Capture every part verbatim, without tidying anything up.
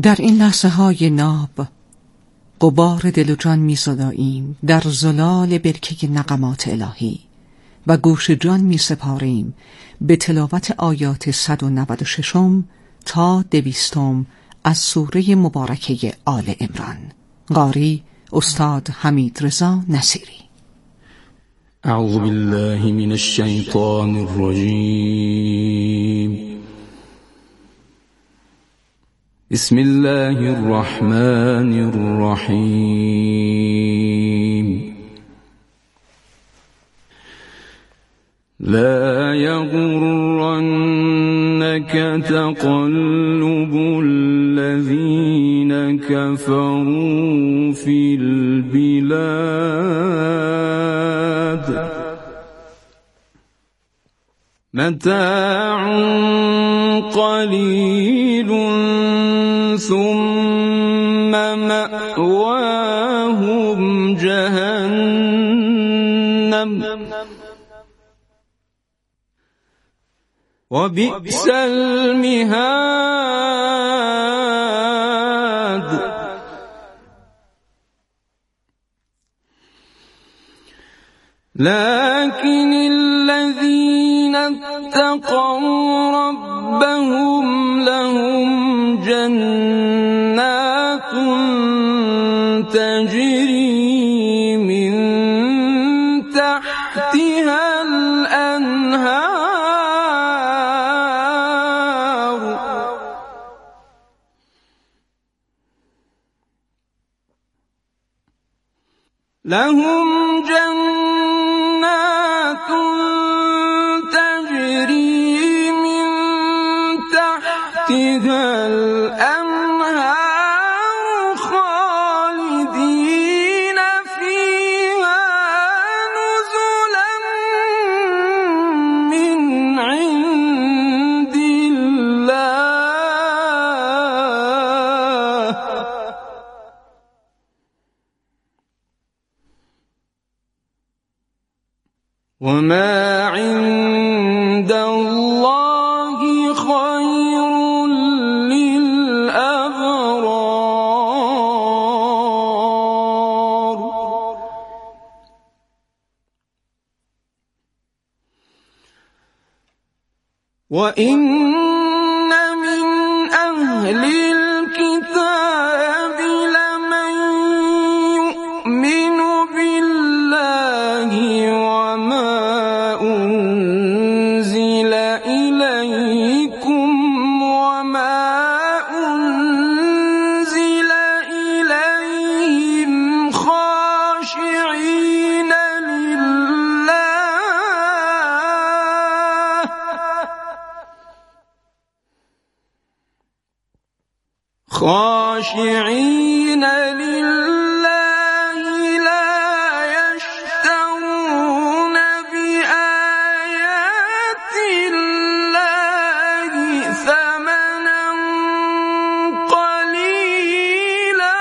در این لحظه های ناب غبار دل و جان می صداییم در زلال برکه نغمات الهی و گوش جان می سپاریم به تلاوت آیات صد و نود و ششم تا دویستم از سوره مبارکه آل عمران. قاری استاد حمیدرضا نصیری. اعوذ بالله من الشیطان الرجیم. بسم الله الرحمن الرحیم. لا يغرنك تقلب الذين كفروا في البلاد متاع قليل ثم مأواهم جهنم وبئس المهاد. لكن الذين اتقوا ربهم لهم جنات تجري من تحتها الأنهار لهم جنات تجري من تحتها الأنهار خالدين فيها نزلا من عند الله وما عند الله خير للأبرار. وإن من أهل الكتاب لمن يؤمن بالله وما أنزل إليكم وما أنزل إليهم خاشعين لله خاشعين لله لا يشترون بآيات الله ثمنا قليلا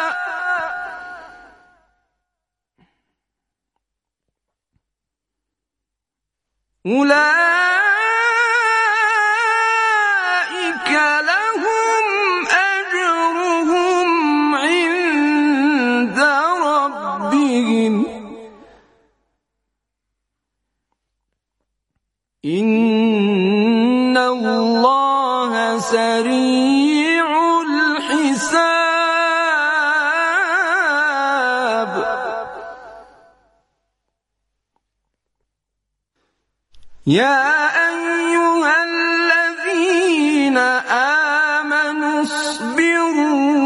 أولئك لهم أجرهم عند ربهم إن الله سريع الحساب. يا أيها الذين آمنوا اصبروا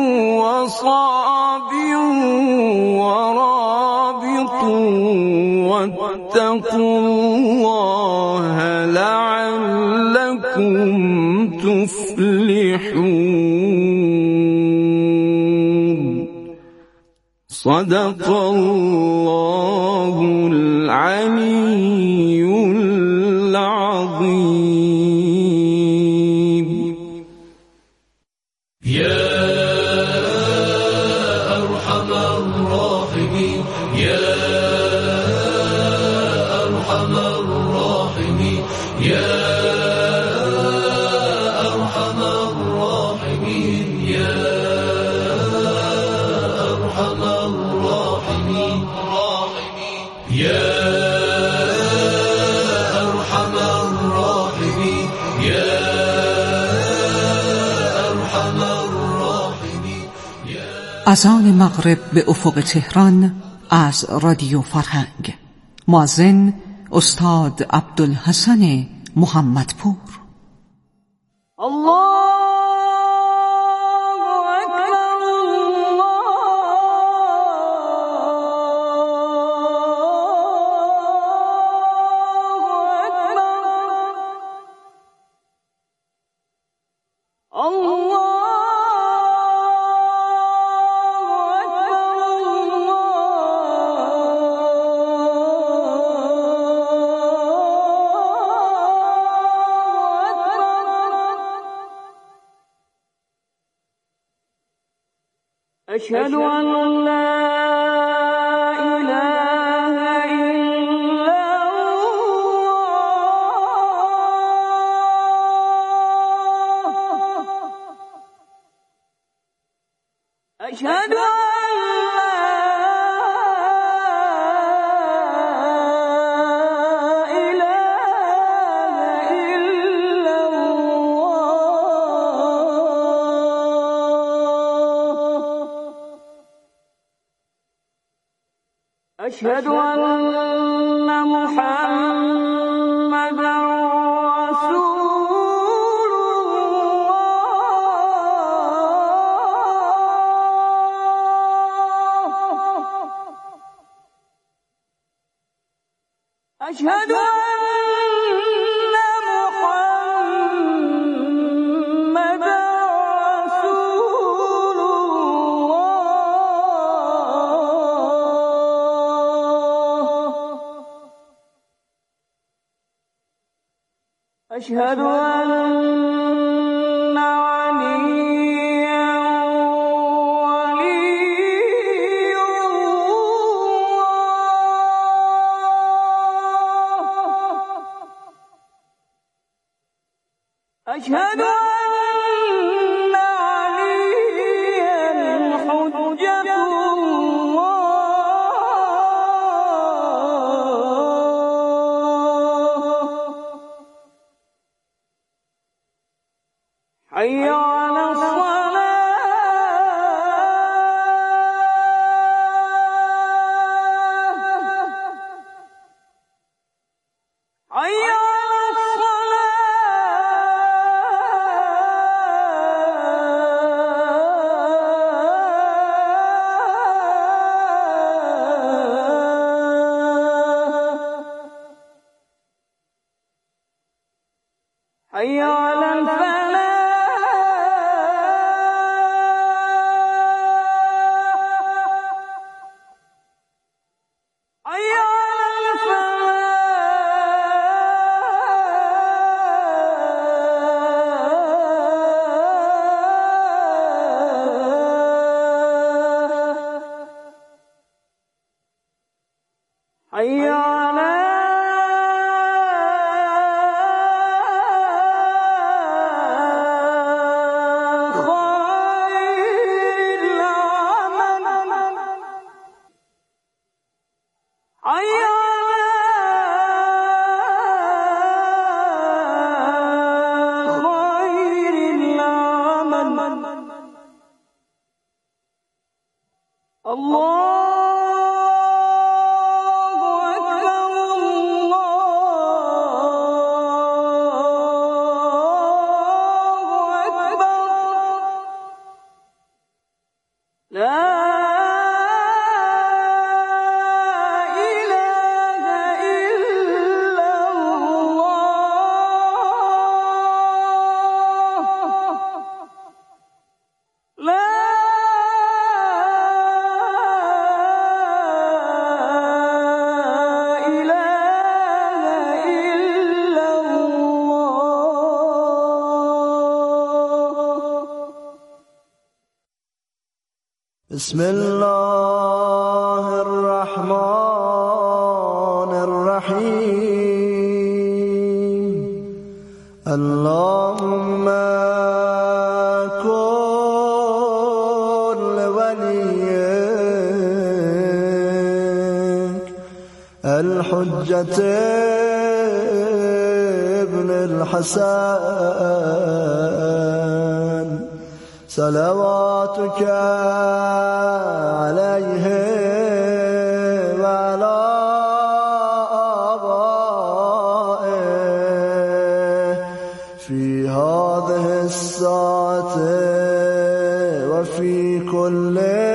وصابروا ورابطوا واتقوا الله لعلكم تفلحون. صدق الله العلي العظيم. يا أرحم الراحمين يا أرحم الراحمين يا أرحم الراحمين يا اذان مغرب به افق تهران از رادیو فرهنگ. مؤذن استاد عبدالحسن محمدپور. الله أشهد أن لا إله إلا الله. أشهد أشهد أن محمدا رسول الله. أشهد أن أشهد أن عليا ولي الله. أشهد أن عليا حجة الله. حي على الصلاة. حي على الصلاة. حي على الفلاح. حي على خير العمل. حي على خير العمل. الله بسم الله الرحمن الرحيم. اللهم كن لوليك الحجة ابن الحسن صلواتك عليه وعلى آبائه في هذه الساعة وفي كل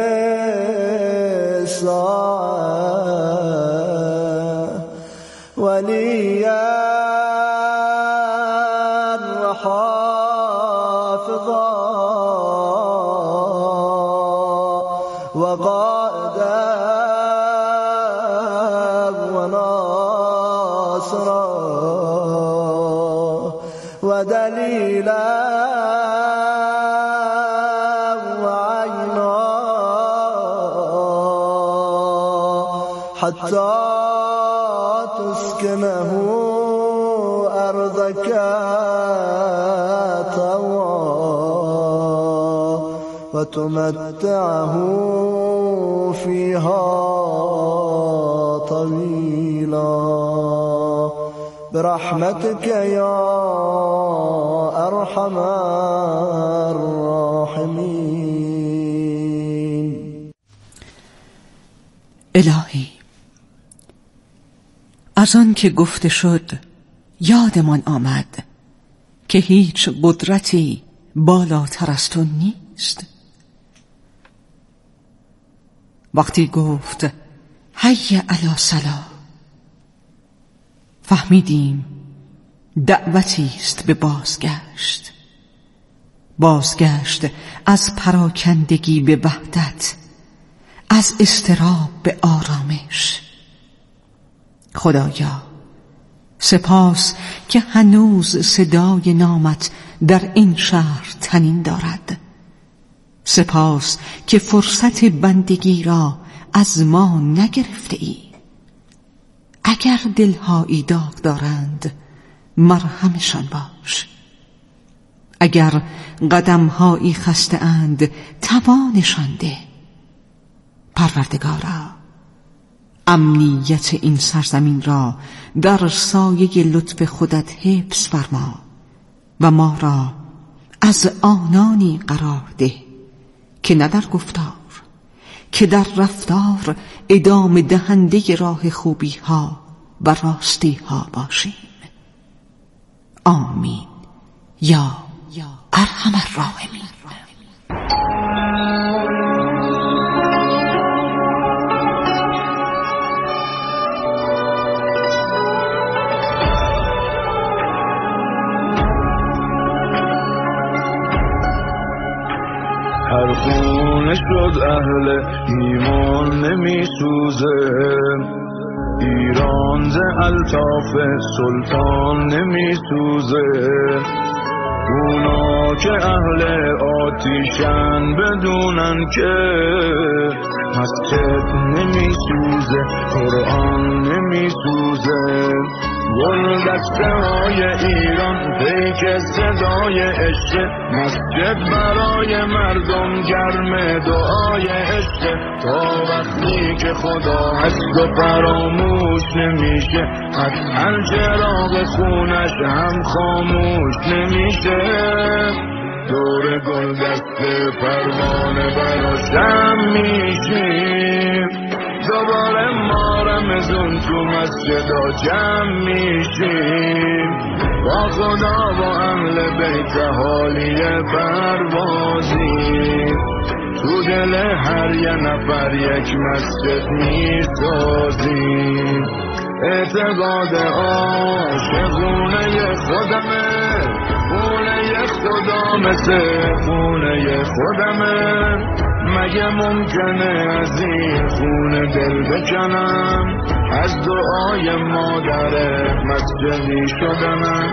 ساعة وليا وحافظا وقائدا وناصرا ودليلا وعينا حتى تسكنه أرضك طوعا وتمتعه فيها طويلا برحمتك يا أرحم الراحمين. الهی، از آن که گفته شد یادمان آمد که هیچ قدرتی بالاتر از تو نیست. وقتی گفت حی علی الصلاة فهمیدیم دعوتی است به بازگشت، بازگشت از پراکندگی به وحدت، از اضطراب به آرامش. خدایا سپاس که هنوز صدای نامت در این شهر طنین دارد. سپاس که فرصت بندگی را از ما نگرفته ای. اگر دلهایی داغ دارند مرهمشان باش، اگر قدمهایی خسته اند توانشان ده. پروردگارا، امنیت این سرزمین را در سایه لطف خودت حفظ فرما و ما را از آنانی قرار ده که نه در گفتار که در رفتار ادامه دهنده راه خوبی ها و راستی ها باشیم. آمین یا ارحم الراحمین. هر خونه شد اهل ایمان نمی سوزه، ایران ز الطاف سلطان نمی سوزه. اونا که اهل آتیشن بدونن که مسجد نمی سوزه، قرآن نمی سوزه. گل دسته های ایران پیک صدای عشق، مسجد برای مردم گرم دعای عشق. تا وقتی که خدا هست و فراموش نمیشه، قطعا چراغ خونش هم خاموش نمیشه. دور گل دسته پروانه براشم میشیم، دوباره ما رمزون تو مسجدا جمع میشیم. با خدا و اهل بیت حالی پروازیم، تو دل هر یه نفر یک مسجد میسازیم. اعتقاد عاشقونه خودمه، خونه خدا مثل خونه خودمه. مگه ممکنه از این خونه دل بکنم، از دعای مادر مسجدی شدمم.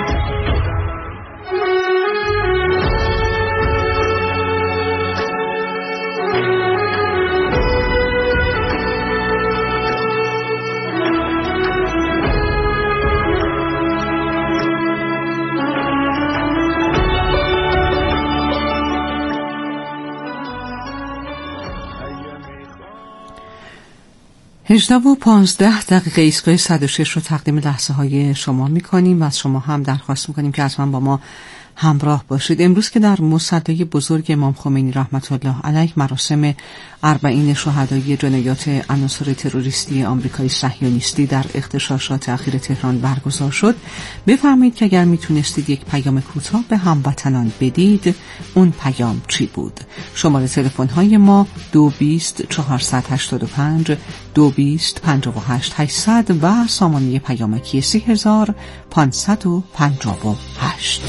هجده و پانزده دقیقه ایستگاه صد و شش رو تقدیم لحظه های شما می کنیم و از شما هم درخواست می کنیم که حتما با ما همراه باشید. امروز که در مصلی بزرگ امام خمینی رحمت الله علیه مراسم اربعین شهدای جنایات عناصر تروریستی آمریکای صهیونیستی در اغتشاشات اخیر تهران برگزار شد، بفرمایید که اگر میتونستید یک پیام کوتاه به هموطنان بدید، اون پیام چی بود؟ شماره تلفن های ما دو بیست چهارصد و هشتاد و پنج دو بیست پنجاه و هشت هشتصد و سامانه پیامکی سی هزار پانصد و پنجاه و هشت.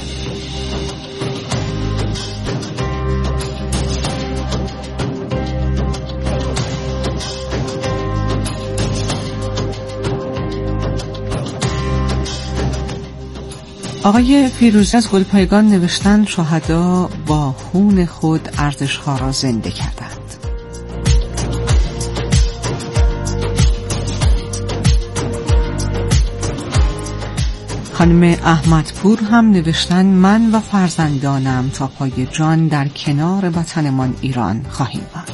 آقای فیروزی از گلپایگان نوشتن شهدا با خون خود ارزش‌ها را زنده کردند. خانم احمدپور هم نوشتن من و فرزندانم تا پای جان در کنار وطنمان ایران خواهیم ماند.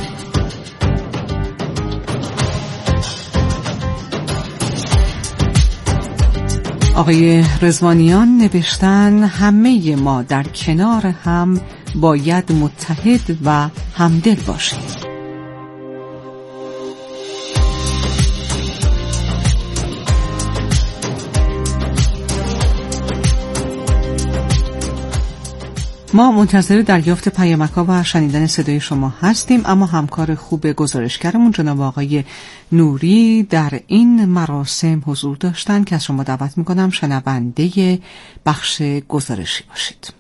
آقای رضوانیان نوشتن همه ما در کنار هم باید متحد و همدل باشیم. ما منتظر دریافت پیامک‌ها و شنیدن صدای شما هستیم، اما همکار خوب گزارشگرمون جناب آقای نوری در این مراسم حضور داشتن که از شما دعوت میکنم شنونده بخش گزارشی باشید.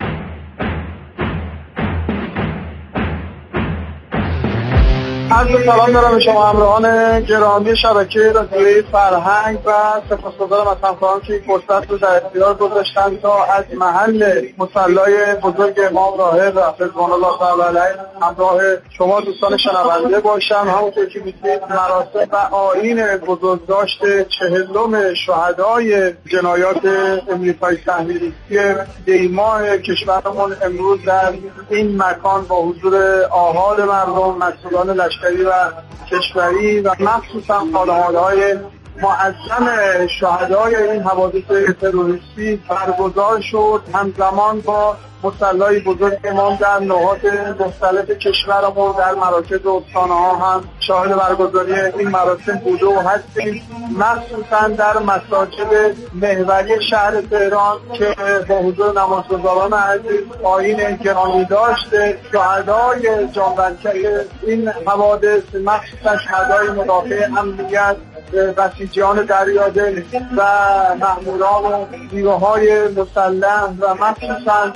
عرض سلام دارم به شما همراهان گرامی شبکه رادیویی فرهنگ و سپاسگزارم از همکاران که این فرصت رو در اختیار گذاشتن تا از محل مصلی بزرگ امام راهب رضوان الله تعالی علیه همراه شما دوستان شنونده باشم. همونطور که می‌دونید مراسم و آیین بزرگداشت چهلم شهدای جنایات آمریکای صهیونیستی دیماه کشورمون امروز در این مکان با حضور آحاد مردم، مسئولان لشکری و کشوری و مخصوصا خانواده‌های معظم شهدای این حوادث تروریستی برگزار شد، همزمان با مصلی بزرگ امام در نقاط مختلف کشورمون در مراکز و استان‌ها هم شاهد برگزاری این مراسم بوده و هستیم، مخصوصا در مساجد محوری شهر تهران که با حضور نمازگزاران عزیز آیین گرامی داشته شهدای جانورکه این حوادث، مخصوصا شهدای مدافع امنیت، بسیجیان دریادل و مأموران و نیروهای مسلح و مخصوصا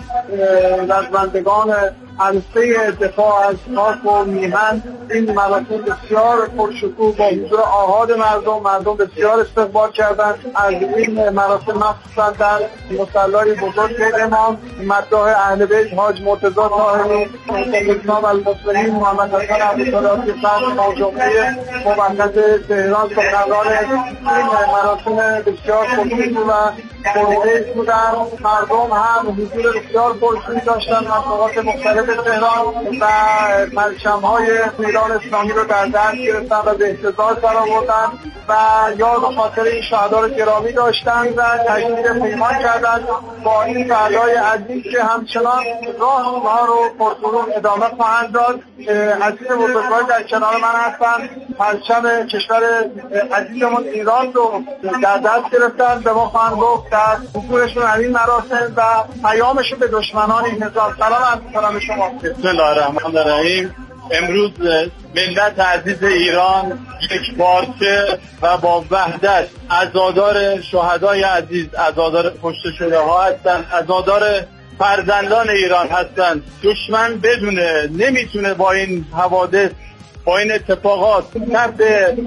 رزمندگان عرصه دفاع از خاک و میهن این مراسم بسیار پرشکوه با حضور آحاد مردم مردم بسیار استقبال کردند. از این مراسم مخصوصا در مصلی بزرگ امام مداح اهل بیت حاج مرتضی طاهری امام المسلمین محمد حسن عبدالله صدر جمهوری موقت تهران سخنران این مراسم بسیار پرشکوه و پرهیج بودند. مردم هم حضور بسیار پرشکوهی داشتند از نقاط مختلف تهران و پرچم‌های ایران اسلامی رو در دست گرفتن و به احتجاج درآوردن و یاد و خاطر این شهدا رو گرامی داشتن و تجدید پیمان کردن با این شهدای عزیز که همچنان راه اونها رو پرسرور ادامه خواهند داد. عزیز بزرگوار در کنار من هستن، پرچم کشور عزیزمون ایران رو در دست گرفتن، به ما خواهند گفت در حضورشون این مراسم و پیامشون به دشمنان این نظام. سلام عرض می‌کنم شما. بسم الله الرحمن الرحیم. امروز ملت عزیز ایران یک بارچه و با وحدت عزادار شهدای عزیز، عزادار کشته شده ها هستند، عزادار فرزندان ایران هستند. دشمن بدونه نمیتونه با این حوادث، با این اتفاقات نفت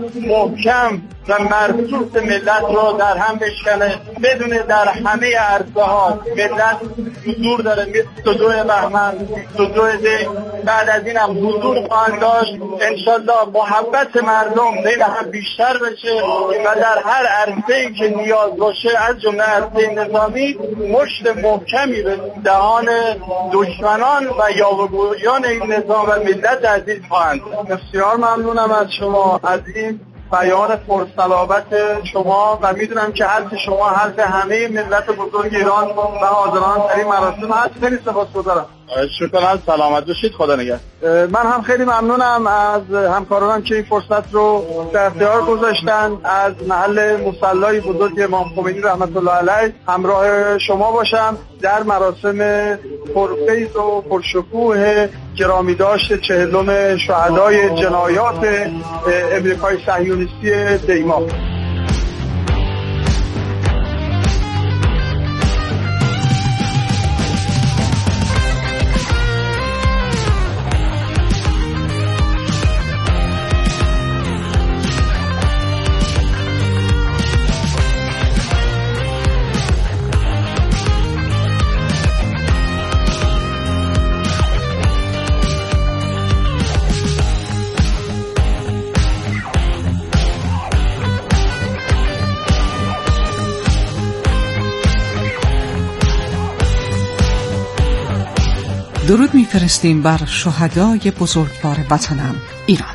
محکم و مرسوس ملت را در هم بشکنه. بدونه در همه عرصه ها ملت حضور داره، مثل دو بهمن، دو دی. بعد از این هم حضور خواهند داشت. انشالله محبت مردم بین هم بیشتر بشه و در هر عرصه‌ای که نیاز باشه از جمله عرصه نظامی مشت محکمی به دهان دشمنان و یاوه‌گویان این نظام و ملت عزیز خواهند. بسیار ممنونم از شما. از این بیان پرصلابت شما و میدونم که حرف شما حرف همه ملت بزرگ ایران و حاضران در این مراسم هست. خیلی سپاسگزارم. شکرا، سلامت باشید، خدا نگهدار. من هم خیلی ممنونم از همکارانم که این فرصت رو در اختیار گذاشتن. از محل مصلی بزرگ امام خمینی رحمت الله علیه همراه شما باشم در مراسم پرفیض و پرشکوه گرامی داشت چهلم شهدای جنایات امریکای صهیونیستی دیما. درود میفرستیم بر شهدای بزرگوار وطنم ایران.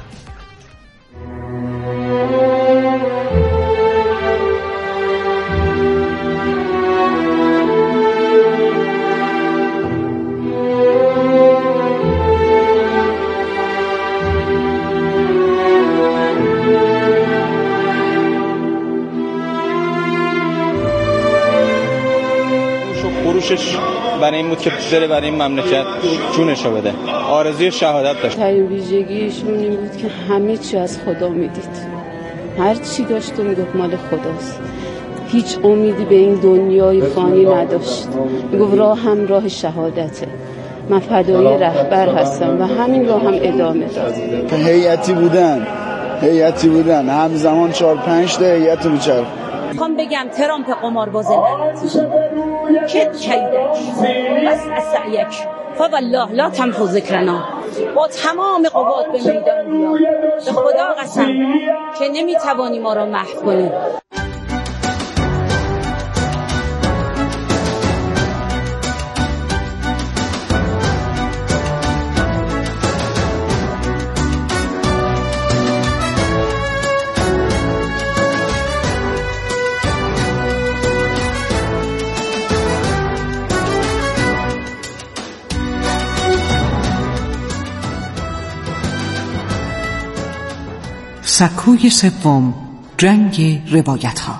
خروشش برای این بود که بره برای این مملکت جونشو بده. آرزوی شهادت داشت. ترین ویژگیشون این بود که همه چی از خدا میدید. هر چی داشت و میگفت مال خداست. هیچ امیدی به این دنیای فانی نداشت. میگفت راه هم راه شهادته. من فدای رهبر هستم و همین راه هم ادامه داد. هیئتی بودن. هیئتی بودن. همزمان چهار پنج تا هیئت میچرخ. میخوام بگم ترامپ قمارباز لعنتی کت کیدک بس اسعیک فوالله لا تنفو ذکرنا، با تمام قوات به میدان بیا، به خدا قسم که نمیتوانی ما را محو کنی. سکوی سوم، جنگ روایت ها.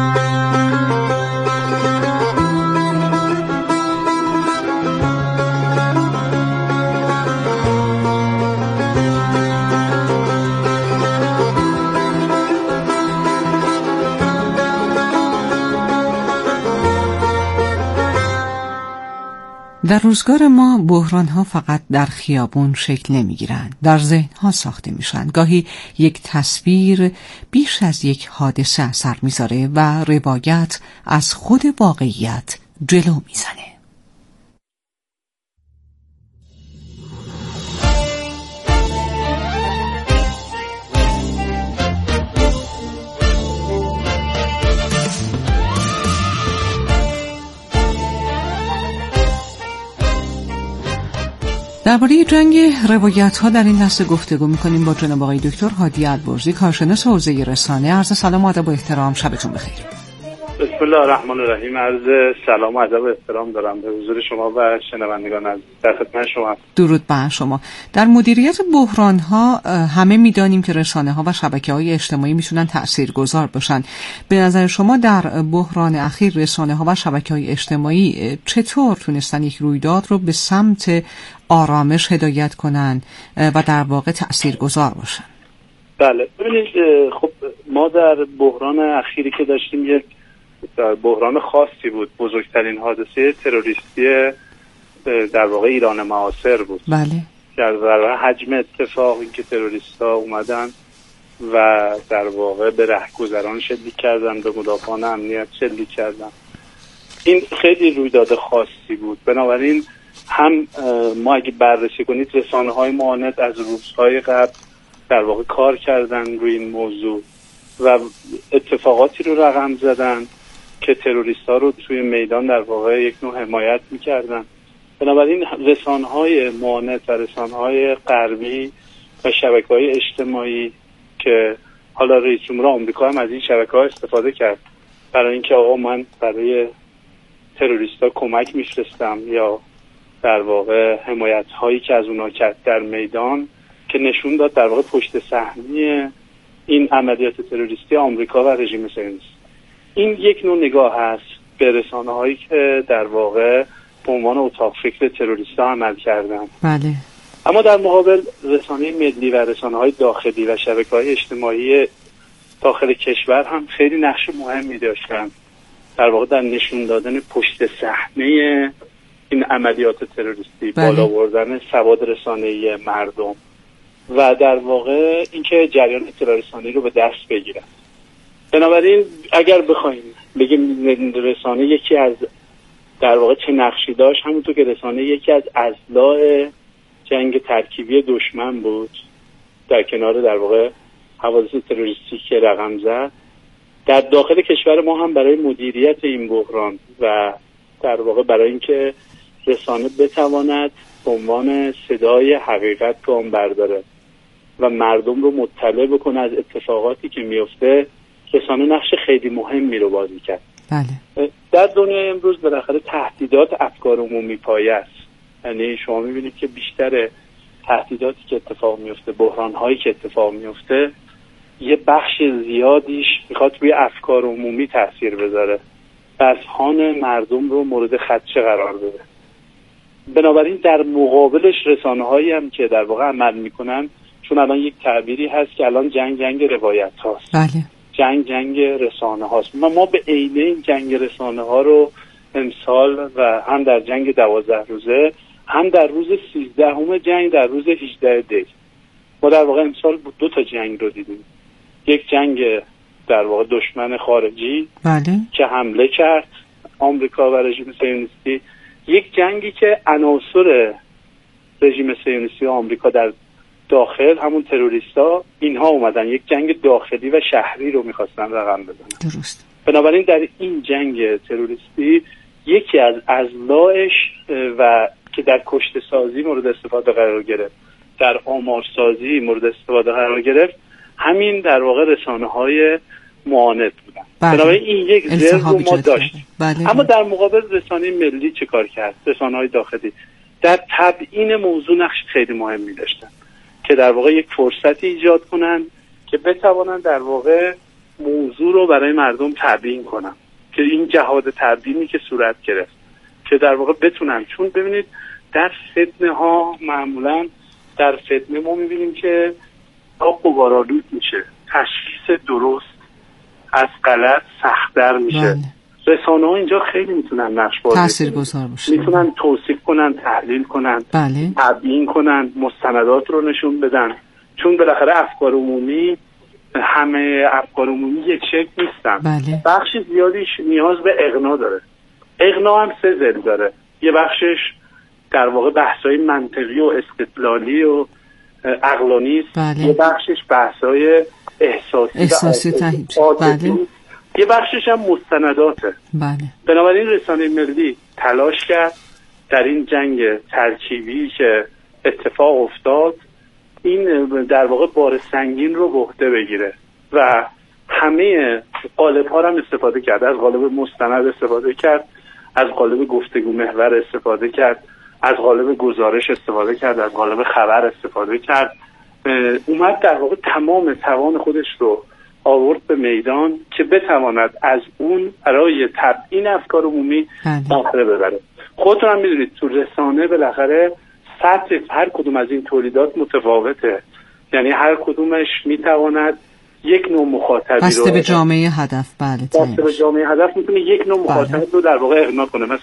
در روزگار ما بحران‌ها فقط در خیابون شکل نمی‌گیرند، در ذهن‌ها ساخته میشن. گاهی یک تصویر بیش از یک حادثه اثر میذاره و روایت از خود واقعیت جلو میزنه. درباره جنگ روایت ها در این لحظه گفتگو میکنیم با جناب آقای دکتر هادی البرزی، کارشناس حوزه رسانه. عرض سلام و ادب و احترام، شبتون بخیر. بسم الله الرحمن الرحیم. عرض سلام و ادب و احترام دارم به حضور شما و شنوندگان عزیز. در خدمت شما. درود بر شما. در مدیریت بحران ها همه میدانیم که رسانه ها و شبکه های اجتماعی میتونن تاثیرگذار باشن. به نظر شما در بحران اخیر رسانه ها و شبکه های اجتماعی چطور تونستن یک رویداد رو به سمت آرامش هدایت کنن و در واقع تاثیرگذار باشن؟ بله، ببینید خب ما در بحران اخیری که داشتیم یک در بحران خاصی بود. بزرگترین حادثه تروریستی در واقع ایران معاصر بود. بله. در واقع حجم اتفاقی که تروریست‌ها اومدن و در واقع به رهگذران شلیک کردن، به مدافعان امنیت شلیک کردن، این خیلی رویداد خاصی بود. بنابراین هم ما اگه بررسی کنید رسانه‌های معاند از روزهای قبل در واقع کار کردن روی این موضوع و اتفاقاتی رو رقم زدن که تروریست‌ها رو توی میدان در واقع یک نوع حمایت می‌کردن. بنابراین رسانه‌های معاند و رسانه‌های غربی و شبکه‌های اجتماعی که حالا رئیس جمهور آمریکا هم از این شبکه‌ها استفاده کرد برای اینکه آقا من برای تروریستا کمک میفرستم یا در واقع حمایت هایی که از اونها کرد در میدان، که نشون داد در واقع پشت صحنه این عملیات تروریستی آمریکا و رژیم صهیونیست. این یک نوع نگاه هست به رسانه هایی که در واقع به عنوان اتاق فکر تروریستا عمل کردن. بله. اما در مقابل رسانه ملی و رسانه های داخلی و شبکه های اجتماعی داخل کشور هم خیلی نقش مهمی داشتن در واقع در نشون دادن پشت صحنه این عملیات تروریستی، بله. بالا بردن سواد رسانه‌ای مردم و در واقع اینکه جریان اطلاع رسانی رو به دست بگیرن. بنابراین اگر بخوایم بگیم رسانه یکی از در واقع چه نقشی داشت، همونطور که رسانه یکی از اضلاع جنگ ترکیبی دشمن بود در کنار در واقع حوادث تروریستی که رقم زد، در داخل کشور ما هم برای مدیریت این بحران و در واقع برای اینکه رسانه بتواند به عنوان صدای حقیقت گام برداره و مردم رو مطلع بکنه از اتفاقاتی که میفته، رسانه نقش خیلی مهمی رو بازی کرد. بله. در دنیای امروز بالاخره تهدیدات افکار عمومی پایه است. یعنی شما میبینید که بیشتر تهدیداتی که اتفاق میفته، بحران‌هایی که اتفاق میفته، یه بخش زیادیش میخواد روی افکار عمومی تاثیر بذاره و اذهان مردم رو مورد خدشه قرار بده. بنابراین در مقابلش رسانه‌هایی هم که در واقع عمل میکنن، چون الان یک تعبیری هست که الان جنگ جنگ روایت هاست. بله. جنگ جنگ رسانه هاست. ما, ما به عینه این جنگ رسانه ها رو امسال و هم در جنگ دوازده روزه، هم در روز سیزدهم جنگ، در روز هجده دی، ما در واقع امسال دو تا جنگ رو دیدیم. یک جنگ در واقع دشمن خارجی، بله. که حمله کرد آمریکا و رژیم صهیونیستی، یک جنگی که عناصر رژیم صهیونیستی و آمریکا در داخل، همون تروریستا، اینها اومدن یک جنگ داخلی و شهری رو میخواستن رقم بزنن. درست. بنابراین در این جنگ تروریستی یکی از اضلاعش و که در کشته سازی مورد استفاده قرار گرفت، در آمارسازی مورد استفاده قرار گرفت، همین در واقع رسانه های معاند بودن. بله. بنابراین این یک ضرب رو ما داشتیم. بله. اما در مقابل رسانه ملی چه کار کرد؟ رسانه های داخلی در تبیین موضوع نقش خیلی مهمی داشتن که در واقع یک فرصتی ایجاد کنن که بتوانن در واقع موضوع رو برای مردم تبیین کنن، که این جهاد تبیینی که صورت گرفت که در واقع بتونن، چون ببینید در فتنه ها معمولا در فتنه ما میبینیم که آب غبارآلود میشه، تشخیص درست از غلط سخت‌تر میشه. بله. رسانه ها اینجا خیلی میتونن نقش بازی تاثیرگذار باشن، میتونن توصیف کنن، تحلیل کنن، بله. تبیین کنن، مستندات رو نشون بدن، چون بالاخره افکار عمومی، همه افکار عمومی یک شکل نیستن. بله. بخش زیادیش نیاز به اقناع داره. اقناع هم سه ضلع داره. یه بخشش در واقع بحث‌های منطقی و استدلالی و عقلانی است. بله. یه بخشش بحث‌های احساسی, احساسی و بله. یه بخشش هم مستنداته. بله. بنابراین رسانه ملی تلاش کرد در این جنگ ترکیبی که اتفاق افتاد، این در واقع بار سنگین رو به عهده بگیره و همه قالب‌ها رو هم استفاده کرد. از قالب مستند استفاده کرد، از قالب گفتگو محور استفاده کرد، از قالب گزارش استفاده کرد، از قالب خبر استفاده کرد. اومد در واقع تمام توان خودش رو آورد به میدان که بتواند از اون برای تبیین افکار عمومی بهره ببره. خودتون هم میدونید تو رسانه بالاخره سطح هر کدوم از این تولیدات متفاوته، یعنی هر کدومش میتواند یک نوع مخاطبی رو بسته به جامعه هدف، بله، بسته به جامعه هدف میتونه یک نوع مخاطب رو در واقع اقناع کنه. مثلا